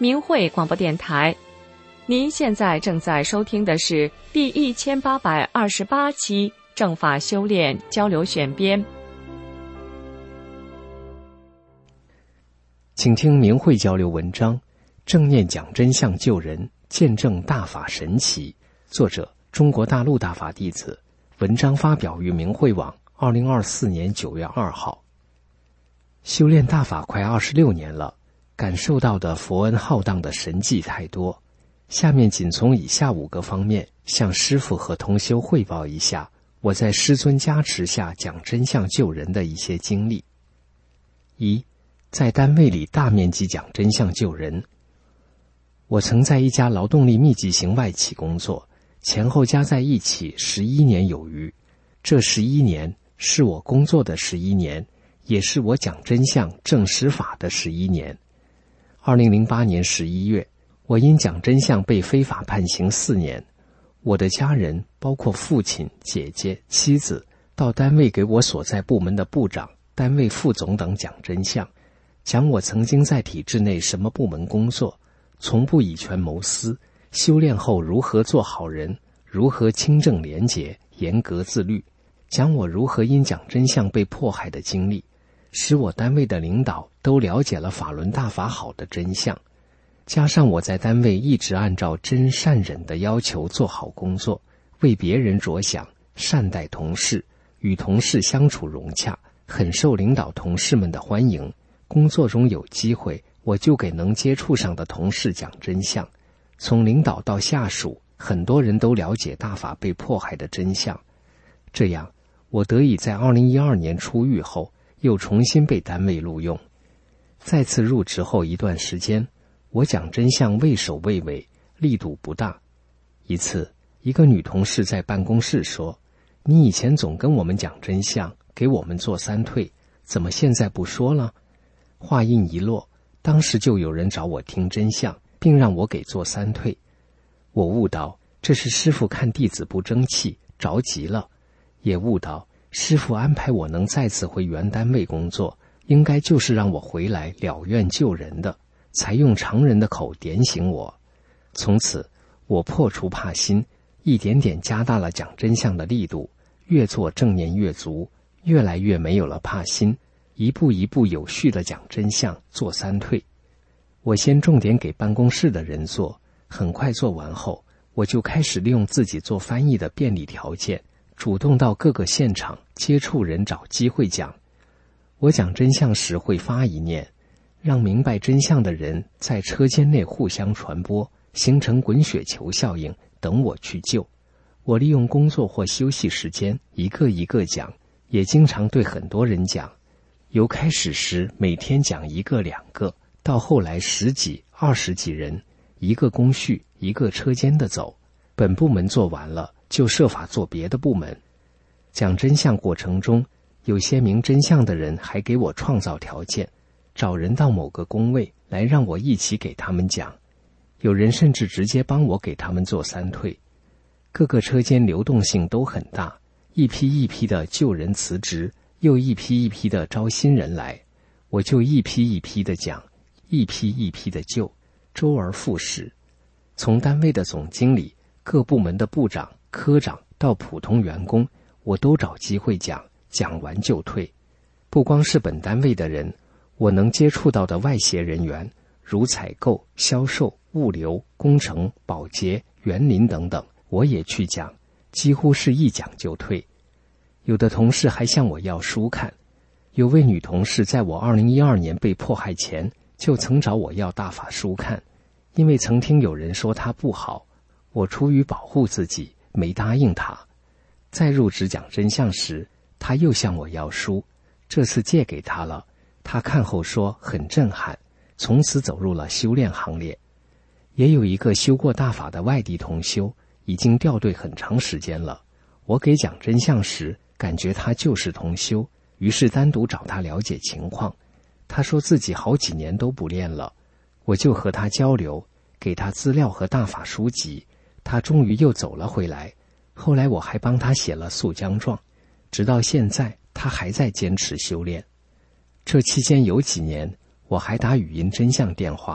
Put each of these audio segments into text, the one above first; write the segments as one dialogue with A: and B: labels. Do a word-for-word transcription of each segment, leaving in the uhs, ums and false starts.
A: 明慧广播电台。您现在正在收听的是第一千八百二十八期正法修炼交流选编。
B: 请听明慧交流文章，正念讲真相救人，见证大法神奇。作者：中国大陆大法弟子。文章发表于明慧网，二零二四年九月二号。修炼大法快二十六年了，感受到的佛恩浩荡的神迹太多。下面仅从以下五个方面向师父和同修汇报一下我在师尊加持下讲真相救人的一些经历。一，在单位里大面积讲真相救人。我曾在一家劳动力密集型外企工作，前后加在一起十一年有余。这十一年是我工作的十一年，也是我讲真相证实法的十一年。二零零八年十一月，我因讲真相被非法判刑四年。我的家人，包括父亲、姐姐、妻子，到单位给我所在部门的部长、单位副总等讲真相，讲我曾经在体制内什么部门工作，从不以权谋私，修炼后如何做好人，如何清正廉洁、严格自律，讲我如何因讲真相被迫害的经历，使我单位的领导都了解了法轮大法好的真相。加上我在单位一直按照真善忍的要求做好工作，为别人着想，善待同事，与同事相处融洽，很受领导同事们的欢迎。工作中有机会，我就给能接触上的同事讲真相。从领导到下属，很多人都了解大法被迫害的真相。这样，我得以在二零一二年出狱后，又重新被单位录用。再次入职后一段时间，我讲真相畏首畏尾，力度不大。一次，一个女同事在办公室说：“你以前总跟我们讲真相，给我们做三退，怎么现在不说了？”话音一落，当时就有人找我听真相，并让我给做三退。我悟到，这是师父看弟子不争气，着急了；也悟到，师父安排我能再次回原单位工作，应该就是让我回来了愿救人的，才用常人的口点醒我。从此，我破除怕心，一点点加大了讲真相的力度，越做正念越足，越来越没有了怕心，一步一步有序地讲真相，做三退。我先重点给办公室的人做，很快做完后，我就开始利用自己做翻译的便利条件，主动到各个现场接触人，找机会讲。我讲真相时会发一念，让明白真相的人在车间内互相传播，形成滚雪球效应，等我去救。我利用工作或休息时间一个一个讲，也经常对很多人讲。由开始时每天讲一个两个，到后来十几二十几人，一个工序一个车间的走。本部门做完了，就设法做别的部门。讲真相过程中，有些明真相的人还给我创造条件，找人到某个工位来让我一起给他们讲。有人甚至直接帮我给他们做三退。各个车间流动性都很大，一批一批的旧人辞职，又一批一批的招新人来，我就一批一批的讲，一批一批的救，周而复始。从单位的总经理、各部门的部长、科长到普通员工，我都找机会讲，讲完就退。不光是本单位的人，我能接触到的外协人员，如采购、销售、物流、工程、保洁、园林等等，我也去讲，几乎是一讲就退。有的同事还向我要书看，有位女同事在我二零一二年被迫害前，就曾找我要大法书看，因为曾听有人说她不好，我出于保护自己，没答应她。在入职讲真相时，她又向我要书，这次借给她了，她看后说很震撼，从此走入了修炼行列。也有一个修过大法的外地同修，已经掉队很长时间了，我给讲真相时，感觉他就是同修，于是单独找他了解情况。他说自己好几年都不练了，我就和他交流，给他资料和大法书籍，他终于又走了回来。后来我还帮他写了诉将状，直到现在他还在坚持修炼。这期间有几年，我还打语音真相电话，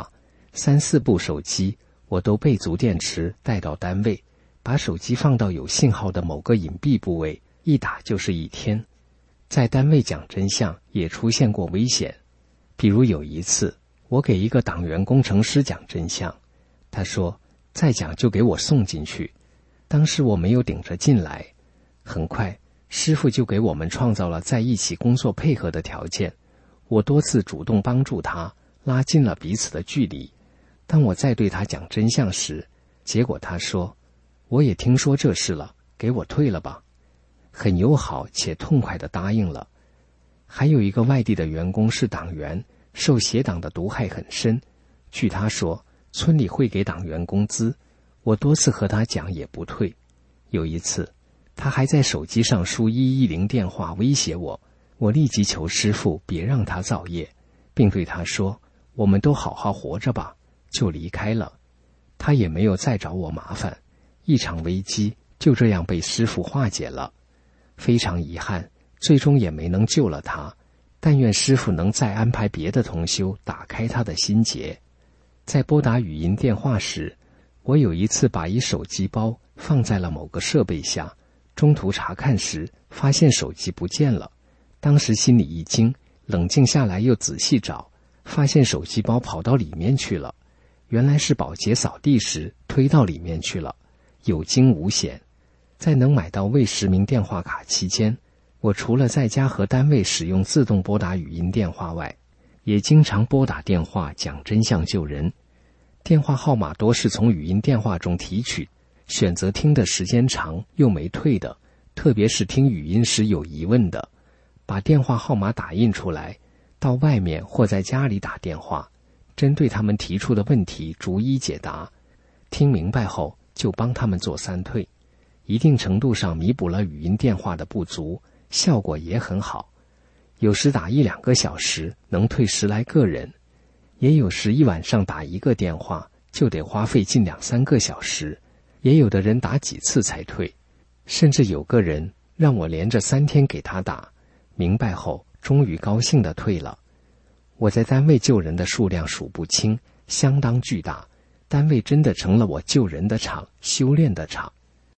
B: 三四部手机我都备足电池带到单位，把手机放到有信号的某个隐蔽部位，一打就是一天。在单位讲真相也出现过危险，比如有一次我给一个党员工程师讲真相，他说再讲就给我送进去，当时我没有顶着进来，很快师傅就给我们创造了在一起工作配合的条件，我多次主动帮助他，拉近了彼此的距离。当我再对他讲真相时，结果他说我也听说这事了，给我退了吧，很友好且痛快地答应了。还有一个外地的员工是党员，受邪党的毒害很深，据他说村里会给党员工资，我多次和他讲也不退。有一次他还在手机上输一一零电话威胁我，我立即求师傅别让他造业，并对他说我们都好好活着吧，就离开了。他也没有再找我麻烦，一场危机就这样被师傅化解了。非常遗憾，最终也没能救了他，但愿师傅能再安排别的同修打开他的心结。在拨打语音电话时，我有一次把一手机包放在了某个设备下，中途查看时发现手机不见了，当时心里一惊，冷静下来又仔细找，发现手机包跑到里面去了，原来是保洁扫地时推到里面去了，有惊无险。在能买到未实名电话卡期间，我除了在家和单位使用自动拨打语音电话外，也经常拨打电话讲真相救人。电话号码多是从语音电话中提取，选择听的时间长又没退的，特别是听语音时有疑问的，把电话号码打印出来，到外面或在家里打电话，针对他们提出的问题逐一解答，听明白后就帮他们做三退，一定程度上弥补了语音电话的不足，效果也很好。有时打一两个小时能退十来个人，也有时一晚上打一个电话就得花费近两三个小时，也有的人打几次才退，甚至有个人让我连着三天给他打，明白后终于高兴地退了。我在单位救人的数量数不清，相当巨大，单位真的成了我救人的场，修炼的场。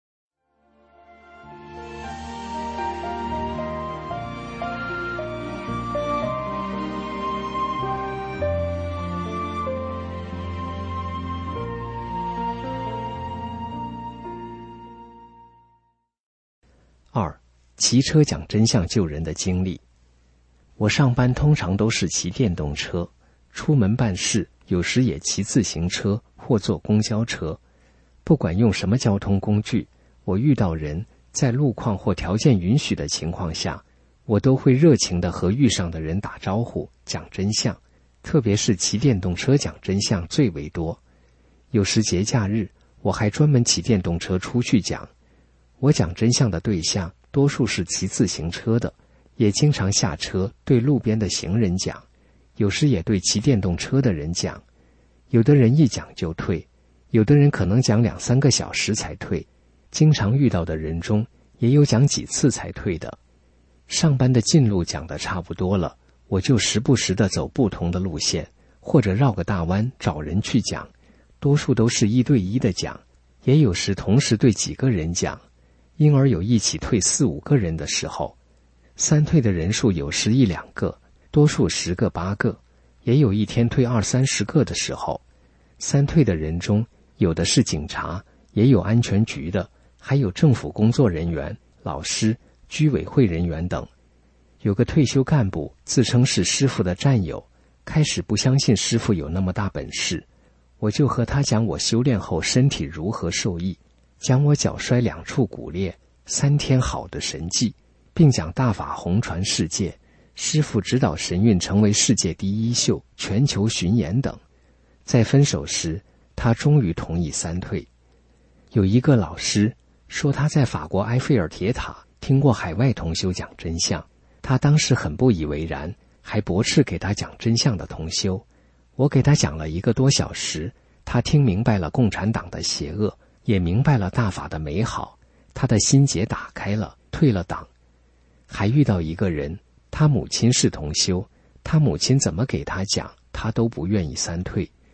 B: 二、骑车讲真相救人的经历。我上班通常都是骑电动车，出门办事有时也骑自行车或坐公交车。不管用什么交通工具，我遇到人，在路况或条件允许的情况下，我都会热情地和遇上的人打招呼，讲真相。特别是骑电动车讲真相最为多。有时节假日，我还专门骑电动车出去讲。我讲真相的对象多数是骑自行车的，也经常下车对路边的行人讲，有时也对骑电动车的人讲。有的人一讲就退，有的人可能讲两三个小时才退，经常遇到的人中也有讲几次才退的。上班的近路讲得差不多了，我就时不时地走不同的路线，或者绕个大弯找人去讲，多数都是一对一的讲，也有时同时对几个人讲，因而有一起退四五个人的时候。三退的人数有时一两个，多数十个八个，也有一天退二三十个的时候。三退的人中，有的是警察，也有安全局的，还有政府工作人员、老师、居委会人员等。有个退休干部自称是师傅的战友，开始不相信师傅有那么大本事，我就和他讲我修炼后身体如何受益，讲我脚摔两处骨裂，三天好的神迹，并讲大法红传世界，师父指导神韵成为世界第一秀，全球巡演等。在分手时，他终于同意三退。有一个老师说他在法国埃菲尔铁塔听过海外同修讲真相，他当时很不以为然，还驳斥给他讲真相的同修。我给他讲了一个多小时，他听明白了共产党的邪恶，也明白了大法的美好，他的心结打开了，退了党。还遇到一个人，他母亲是同修，他母亲怎么给他讲，他都不愿意三退。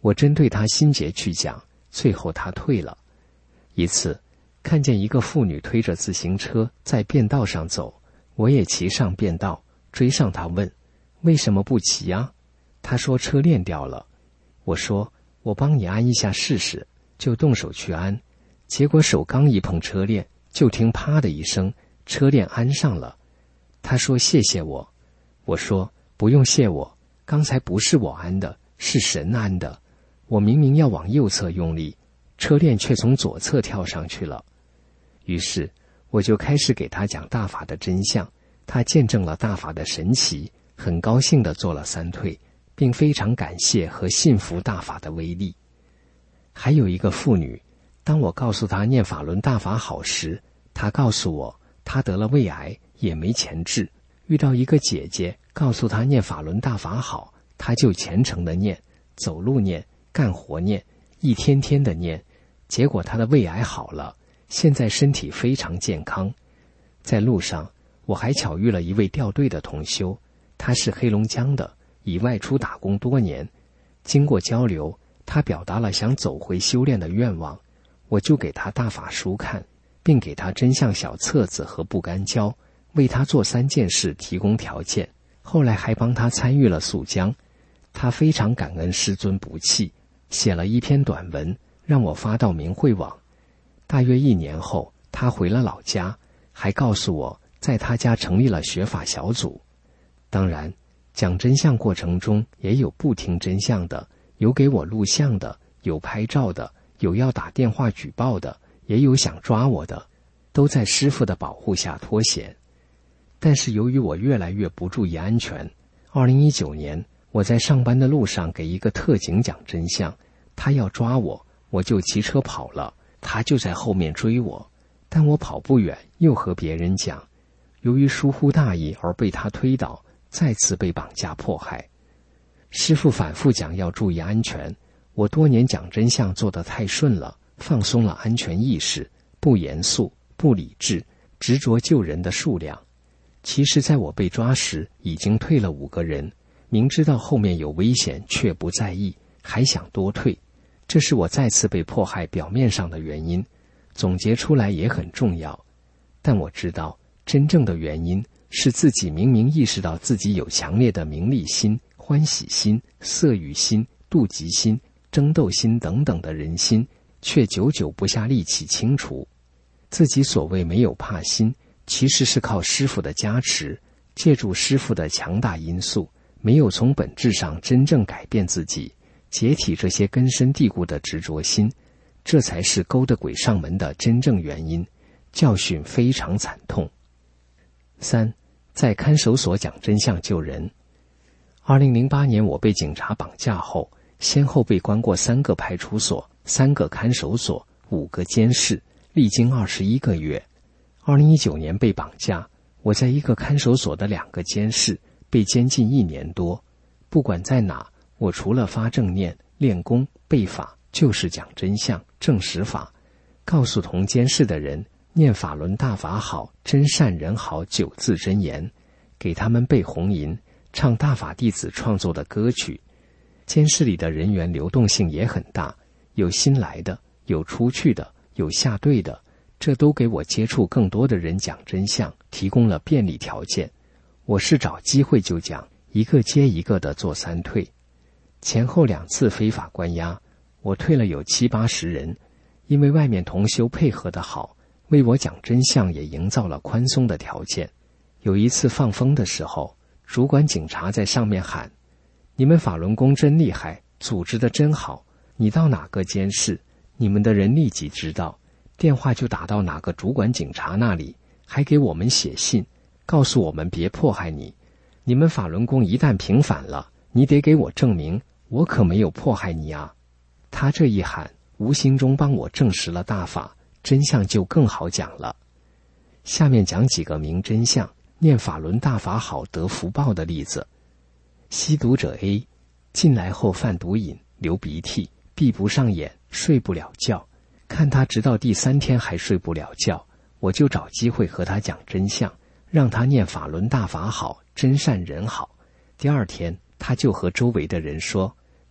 B: 我针对他心结去讲，最后他退了。一次看见一个妇女推着自行车在便道上走，我也骑上便道，追上她问为什么不骑啊？她说车链掉了。我说我帮你安一下试试，就动手去安，结果手刚一碰车链，就听啪的一声，车链安上了。她说谢谢我。我说不用谢我，刚才不是我安的，是神安的，我明明要往右侧用力，车链却从左侧跳上去了。于是我就开始给他讲大法的真相，他见证了大法的神奇，很高兴地做了三退，并非常感谢和信服大法的威力。还有一个妇女，当我告诉她念法轮大法好时，她告诉我她得了胃癌，也没钱治。遇到一个姐姐告诉她念法轮大法好，她就虔诚地念，走路念，干活念，一天天的念，结果她的胃癌好了，现在身体非常健康。在路上我还巧遇了一位掉队的同修，他是黑龙江的，已外出打工多年。经过交流，他表达了想走回修炼的愿望，我就给他大法书看，并给他真相小册子和不干胶，为他做三件事提供条件，后来还帮他参与了溯江。他非常感恩师尊不弃，写了一篇短文让我发到明慧网。大约一年后，他回了老家，还告诉我在他家成立了学法小组。当然讲真相过程中也有不听真相的，有给我录像的，有拍照的，有要打电话举报的，也有想抓我的，都在师父的保护下脱险。但是由于我越来越不注意安全，二零一九年我在上班的路上给一个特警讲真相，他要抓我，我就骑车跑了，他就在后面追我，但我跑不远，又和别人讲，由于疏忽大意而被他推倒，再次被绑架迫害。师父反复讲要注意安全，我多年讲真相做得太顺了，放松了安全意识，不严肃，不理智，执着救人的数量。其实在我被抓时已经退了五个人，明知道后面有危险却不在意，还想多退，这是我再次被迫害表面上的原因，总结出来也很重要。但我知道真正的原因是自己明明意识到自己有强烈的名利心、欢喜心、色欲心、妒忌心、争斗心等等的人心，却久久不下力气清除。自己所谓没有怕心，其实是靠师父的加持，借助师父的强大因素，没有从本质上真正改变自己，解体这些根深蒂固的执着心，这才是勾得鬼上门的真正原因，教训非常惨痛。三，在看守所讲真相救人。二零零八年我被警察绑架后，先后被关过三个派出所、三个看守所、五个监室，历经二十一个月。二零一九年被绑架，我在一个看守所的两个监室被监禁一年多。不管在哪，我除了发正念、练功、背法，就是讲真相、证实法，告诉同监室的人念法轮大法好，真善人好九字真言，给他们背红吟，唱大法弟子创作的歌曲。监室里的人员流动性也很大，有新来的，有出去的，有下队的，这都给我接触更多的人讲真相提供了便利条件。我是找机会就讲，一个接一个的做三退。前后两次非法关押，我退了有七八十人，因为外面同修配合得好，为我讲真相也营造了宽松的条件。有一次放风的时候，主管警察在上面喊，你们法轮功真厉害，组织得真好，你到哪个监室，你们的人立即知道，电话就打到哪个主管警察那里，还给我们写信，告诉我们别迫害你，你们法轮功一旦平反了，你得给我证明，我可没有迫害你啊。他这一喊，无形中帮我证实了大法，真相就更好讲了。下面讲几个明真相，念法轮大法好得福报的例子。吸毒者 A 进来后犯毒瘾，流鼻涕，闭不上眼，睡不了觉，看他直到第三天还睡不了觉，我就找机会和他讲真相，让他念法轮大法好，真善人好。第二天他就和周围的人说，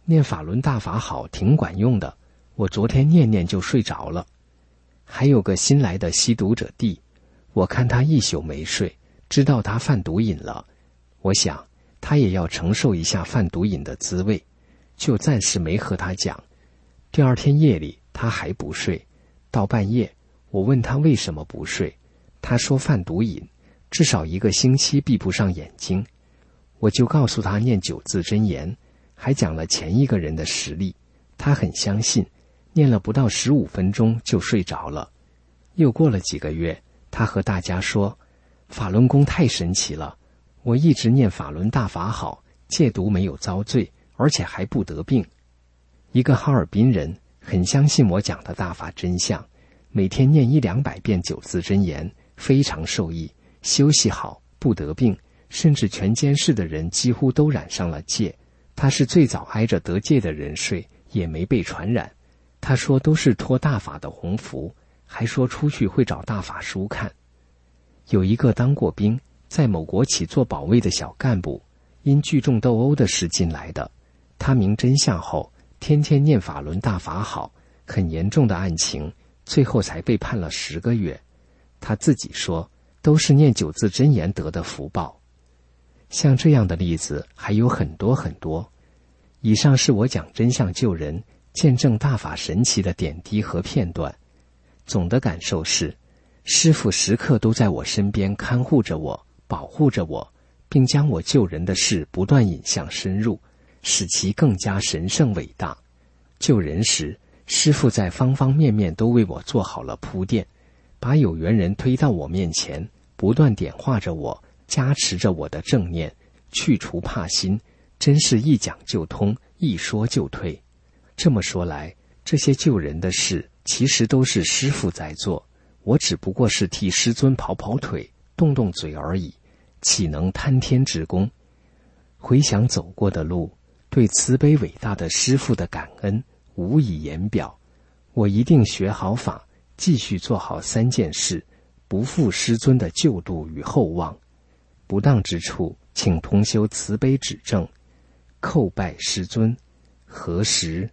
B: 念法轮大法好，挺管用的，我昨天念念就睡着了。还有个新来的吸毒者弟，我看他一宿没睡，知道他犯毒瘾了，我想他也要承受一下犯毒瘾的滋味，就暂时没和他讲。第二天夜里他还不睡，到半夜我问他为什么不睡，他说犯毒瘾，至少一个星期闭不上眼睛。我就告诉他念九字真言，还讲了前一个人的实例，他很相信，念了不到十五分钟就睡着了。又过了几个月，他和大家说，法轮功太神奇了，我一直念法轮大法好，戒毒没有遭罪，而且还不得病。一个哈尔滨人很相信我讲的大法真相，每天念一两百遍九字真言，非常受益，休息好，不得病，甚至全监室的人几乎都染上了戒。他是最早挨着得戒的人睡，也没被传染。他说都是托大法的鸿福，还说出去会找大法书看。有一个当过兵，在某国企做保卫的小干部，因聚众斗殴的事进来的。他明真相后，天天念法轮大法好，很严重的案情，最后才被判了十个月。他自己说，都是念九字真言得的福报。像这样的例子还有很多很多。以上是我讲真相救人、见证大法神奇的点滴和片段。总的感受是，师父时刻都在我身边看护着我，保护着我，并将我救人的事不断引向深入，使其更加神圣伟大。救人时，师父在方方面面都为我做好了铺垫，把有缘人推到我面前，不断点化着我，加持着我的正念，去除怕心，真是一讲就通，一说就退。这么说来，这些救人的事其实都是师父在做，我只不过是替师尊跑跑腿，动动嘴而已，岂能贪天之功？回想走过的路，对慈悲伟大的师父的感恩无以言表。我一定学好法，继续做好三件事，不负师尊的救度与厚望。不当之处，请同修慈悲指正。叩拜师尊。何时？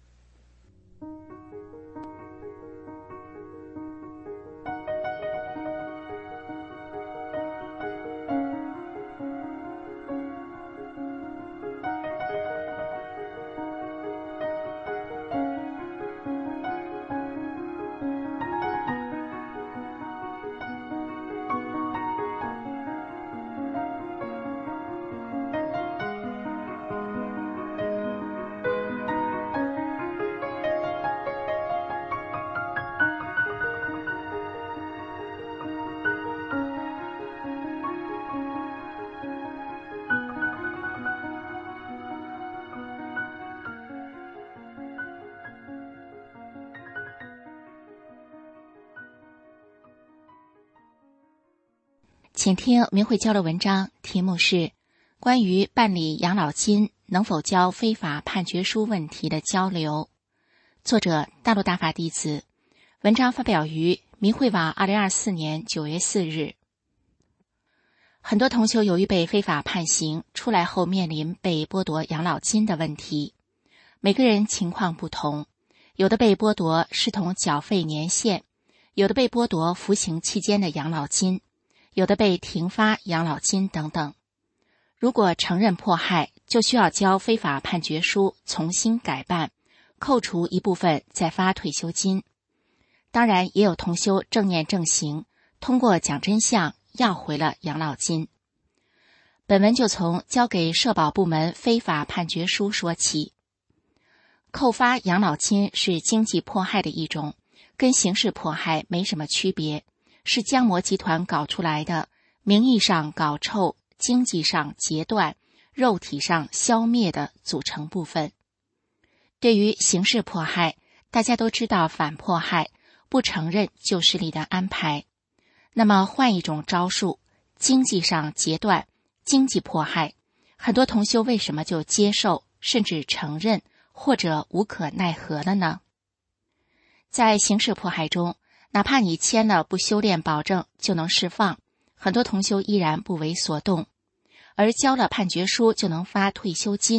C: 请听明慧交流文章，题目是关于办理养老金能否交非法判决书问题的交流。作者大陆大法弟子，文章发表于明慧网二零二四年九月四日。很多同修由于被非法判刑，出来后面临被剥夺养老金的问题。每个人情况不同，有的被剥夺视同缴费年限，有的被剥夺服刑期间的养老金，有的被停发养老金等等。如果承认迫害，就需要交非法判决书重新改办，扣除一部分再发退休金。当然也有同修正念正行，通过讲真相要回了养老金。本文就从交给社保部门非法判决书说起。扣发养老金是经济迫害的一种，跟刑事迫害没什么区别，是江魔集团搞出来的，名义上搞臭，经济上截断，肉体上消灭的组成部分。对于刑事迫害，大家都知道反迫害，不承认旧势力的安排。那么换一种招数，经济上截断，经济迫害，很多同修为什么就接受，甚至承认，或者无可奈何了呢？在刑事迫害中，哪怕你签了不修炼保证就能释放，很多同修依然不为所动。而交了判决书就能发退休金，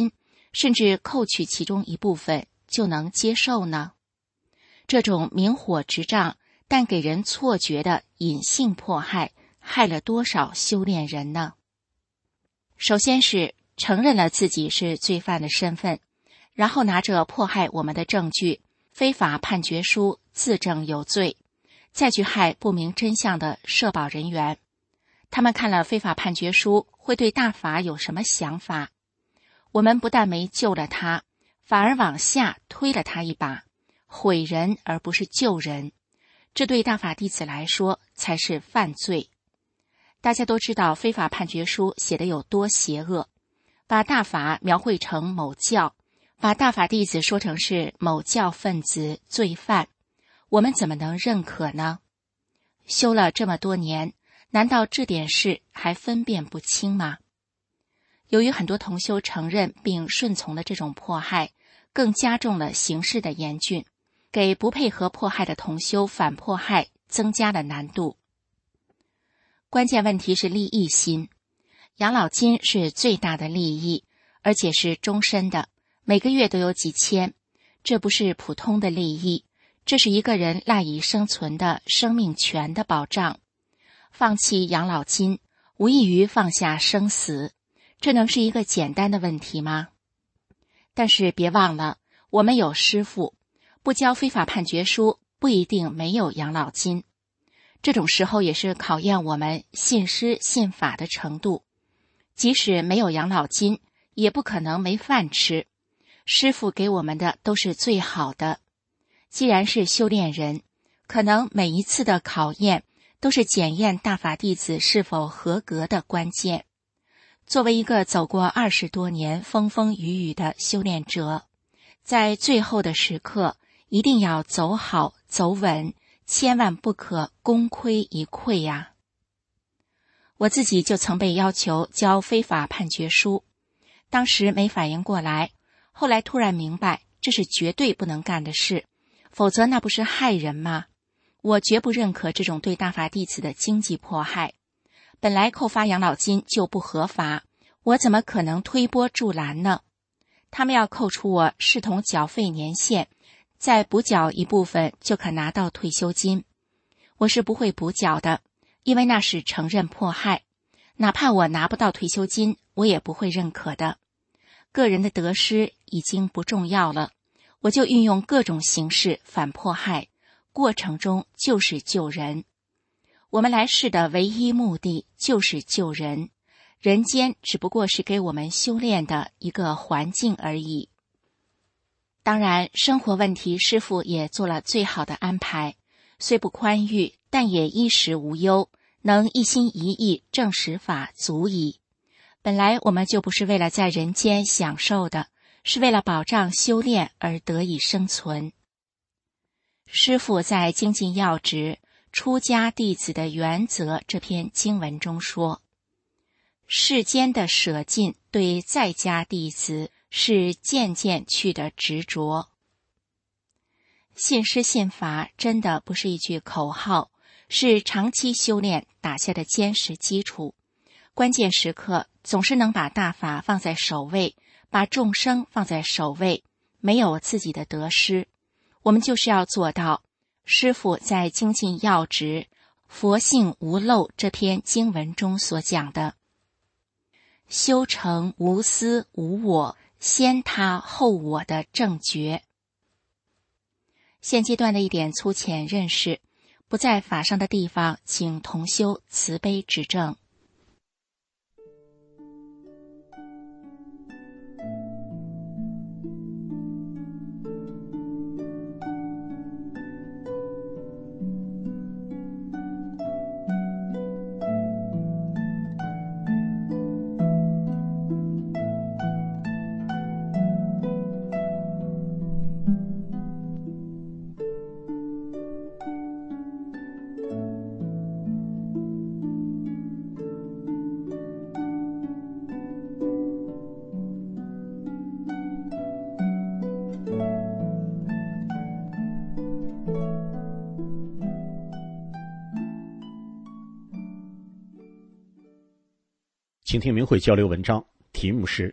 C: 甚至扣取其中一部分就能接受呢？这种明火执仗但给人错觉的隐性迫害，害了多少修炼人呢？首先是承认了自己是罪犯的身份，然后拿着迫害我们的证据、非法判决书自证有罪，再去害不明真相的社保人员。他们看了非法判决书，会对大法有什么想法？我们不但没救了他，反而往下推了他一把，毁人而不是救人，这对大法弟子来说才是犯罪。大家都知道非法判决书写得有多邪恶，把大法描绘成某教，把大法弟子说成是某教分子罪犯，我们怎么能认可呢？修了这么多年，难道这点事还分辨不清吗？由于很多同修承认并顺从了这种迫害，更加重了形势的严峻，给不配合迫害的同修反迫害增加了难度。关键问题是利益心，养老金是最大的利益，而且是终身的，每个月都有几千，这不是普通的利益，这是一个人赖以生存的生命权的保障。放弃养老金，无异于放下生死，这能是一个简单的问题吗？但是别忘了，我们有师父，不交非法判决书，不一定没有养老金。这种时候也是考验我们信师信法的程度。即使没有养老金，也不可能没饭吃。师父给我们的都是最好的。既然是修炼人，可能每一次的考验都是检验大法弟子是否合格的关键。作为一个走过二十多年风风雨雨的修炼者，在最后的时刻一定要走好走稳，千万不可功亏一篑呀。我自己就曾被要求交非法判决书，当时没反应过来，后来突然明白这是绝对不能干的事，否则那不是害人吗？我绝不认可这种对大法弟子的经济迫害。本来扣发养老金就不合法，我怎么可能推波助澜呢？他们要扣除我视同缴费年限，再补缴一部分就可拿到退休金。我是不会补缴的，因为那是承认迫害，哪怕我拿不到退休金，我也不会认可的。个人的得失已经不重要了，我就运用各种形式反迫害，过程中就是救人。我们来世的唯一目的就是救人，人间只不过是给我们修炼的一个环境而已。当然，生活问题师父也做了最好的安排，虽不宽裕，但也衣食无忧，能一心一意正实法足矣。本来我们就不是为了在人间享受的，是为了保障修炼而得以生存。师父在精进要旨出家弟子的原则这篇经文中说，世间的舍尽对在家弟子是渐渐去的执着。信师信法真的不是一句口号，是长期修炼打下的坚实基础。关键时刻总是能把大法放在首位，把众生放在首位，没有自己的得失。我们就是要做到师父在精进要旨佛性无漏这篇经文中所讲的，修成无私无我，先他后我的正觉。现阶段的一点粗浅认识，不在法上的地方，请同修慈悲指正。
D: 请听明慧交流文章，题目是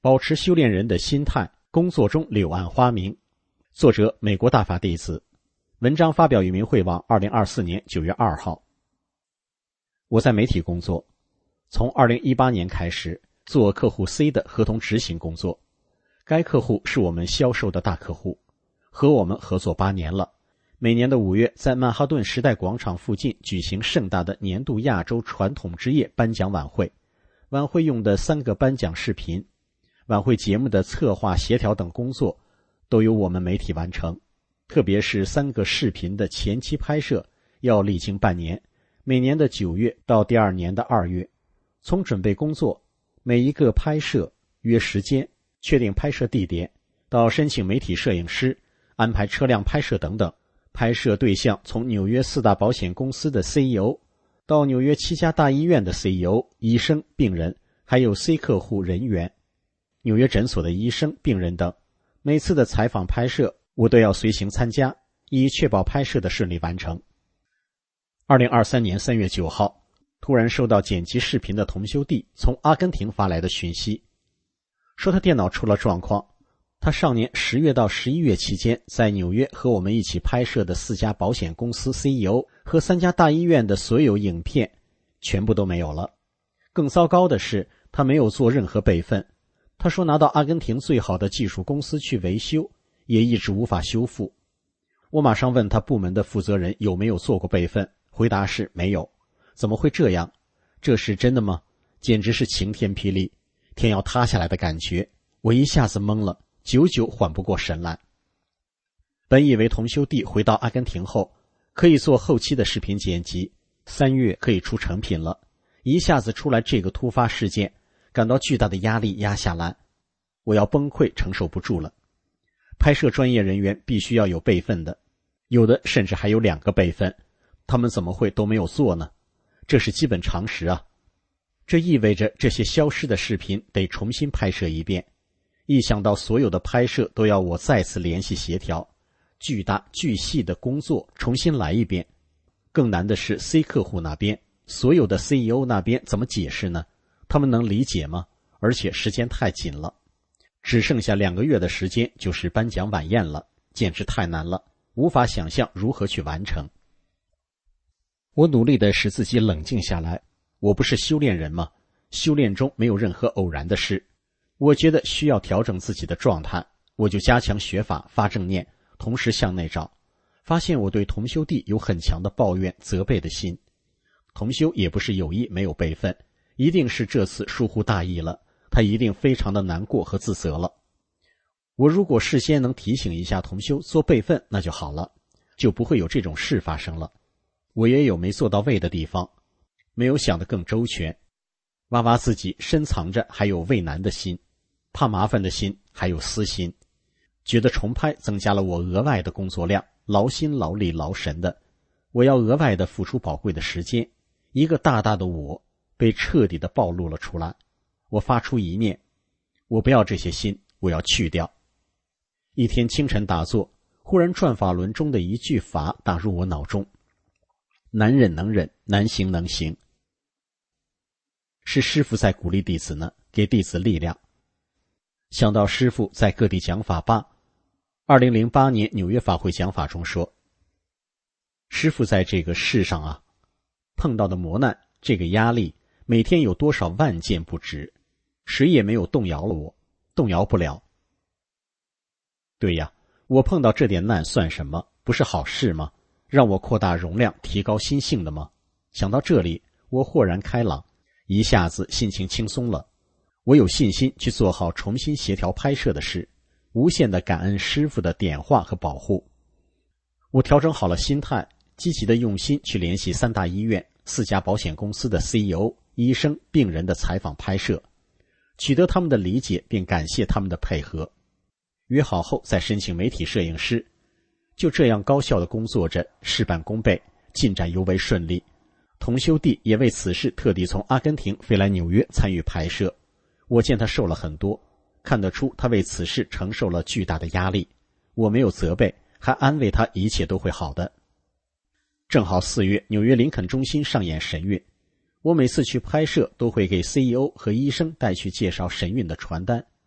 D: 保持修炼人的心态，工作中柳暗花明。作者美国大法弟子，文章发表于明慧网二零二四年九月二号。我在媒体工作，从二零一八年开始做客户 C 的合同执行工作。该客户是我们销售的大客户，和我们合作八年了。每年的五月，在曼哈顿时代广场附近举行盛大的年度亚洲传统之夜颁奖晚会。晚会用的三个颁奖视频，晚会节目的策划、协调等工作都由我们媒体完成。特别是三个视频的前期拍摄要历经半年，每年的九月到第二年的二月。从准备工作，每一个拍摄约时间，确定拍摄地点，到申请媒体摄影师，安排车辆拍摄等等。拍摄对象从纽约四大保险公司的 C E O 到纽约七家大医院的 C E O、医生、病人，还有 C 客户人员、纽约诊所的医生、病人等。每次的采访拍摄我都要随行参加，以确保拍摄的顺利完成。二零二三年三月九号，突然收到剪辑视频的同修弟从阿根廷发来的讯息，说他电脑出了状况。他上年十月到十一月期间在纽约和我们一起拍摄的四家保险公司 C E O 和三家大医院的所有影片全部都没有了。更糟糕的是，他没有做任何备份。他说拿到阿根廷最好的技术公司去维修，也一直无法修复。我马上问他部门的负责人有没有做过备份，回答是没有。怎么会这样？这是真的吗？简直是晴天霹雳，天要塌下来的感觉。我一下子懵了，久久缓不过神来。本以为同修弟回到阿根廷后可以做后期的视频剪辑，三月可以出成品了，一下子出来这个突发事件，感到巨大的压力压下来，我要崩溃，承受不住了。拍摄专业人员必须要有备份的，有的甚至还有两个备份，他们怎么会都没有做呢？这是基本常识啊。这意味着这些消失的视频得重新拍摄一遍。一想到所有的拍摄都要我再次联系协调，巨大巨细的工作重新来一遍。更难的是 C 客户那边，所有的 C E O 那边怎么解释呢？他们能理解吗？而且时间太紧了，只剩下两个月的时间就是颁奖晚宴了，简直太难了，无法想象如何去完成。我努力地使自己冷静下来，我不是修炼人吗？修炼中没有任何偶然的事。我觉得需要调整自己的状态，我就加强学法，发正念，同时向内找。发现我对同修弟有很强的抱怨、责备的心。同修也不是有意没有备份，一定是这次疏忽大意了，他一定非常的难过和自责了。我如果事先能提醒一下同修做备份，那就好了，就不会有这种事发生了。我也有没做到位的地方，没有想得更周全，挖挖自己深藏着还有畏难的心，怕麻烦的心，还有私心，觉得重拍增加了我额外的工作量，劳心劳力劳神的，我要额外的付出宝贵的时间。一个大大的我被彻底的暴露了出来。我发出一念，我不要这些心，我要去掉。一天清晨打坐，忽然转法轮中的一句法打入我脑中：难忍能忍，难行能行。是师父在鼓励弟子呢，给弟子力量。想到师父在各地讲法吧，二零零八年纽约法会讲法中说，师父在这个世上啊，碰到的磨难，这个压力，每天有多少万件不止，谁也没有动摇了我，动摇不了。对呀，我碰到这点难算什么？不是好事吗？让我扩大容量，提高心性的吗？想到这里，我豁然开朗，一下子心情轻松了。我有信心去做好重新协调拍摄的事，无限的感恩师父的点化和保护。我调整好了心态，积极的用心去联系三大医院、四家保险公司的 C E O、医生、病人的采访拍摄，取得他们的理解并感谢他们的配合。约好后再申请媒体摄影师，就这样高效的工作着，事半功倍，进展尤为顺利。同修弟也为此事特地从阿根廷飞来纽约参与拍摄，我见他瘦了很多，看得出他为此事承受了巨大的压力。我没有责备，还安慰他一切都会好的。正好四月纽约林肯中心上演神韵，我每次去拍摄都会给 C E O 和医生带去介绍神韵的传单。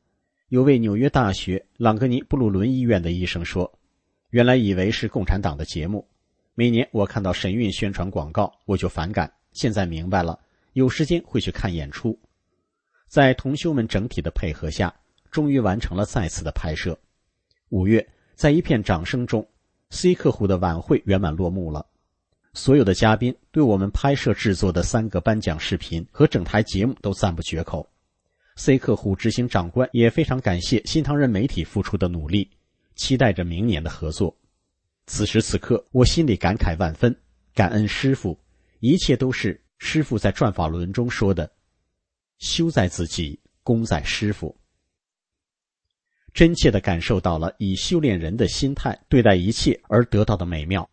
D: 有位纽约大学朗格尼布鲁伦医院的医生说，原来以为是共产党的节目，每年我看到神韵宣传广告我就反感，现在明白了，有时间会去看演出。在同修们整体的配合下，终于完成了再次的拍摄。五月，在一片掌声中， C 客户的晚会圆满落幕了。所有的嘉宾对我们拍摄制作的三个颁奖视频和整台节目都赞不绝口。C 客户执行长官也非常感谢新唐人媒体付出的努力，期待着明年的合作。此时此刻，我心里感慨万分，感恩师父，一切都是师父在转法轮中说的，修在自己，功在师父。真切地感受到了以修炼人的心态对待一切而得到的美妙。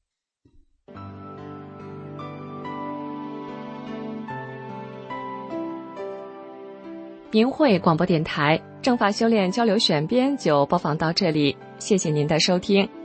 A: 明慧广播电台正法修炼交流选编就播放到这里，谢谢您的收听。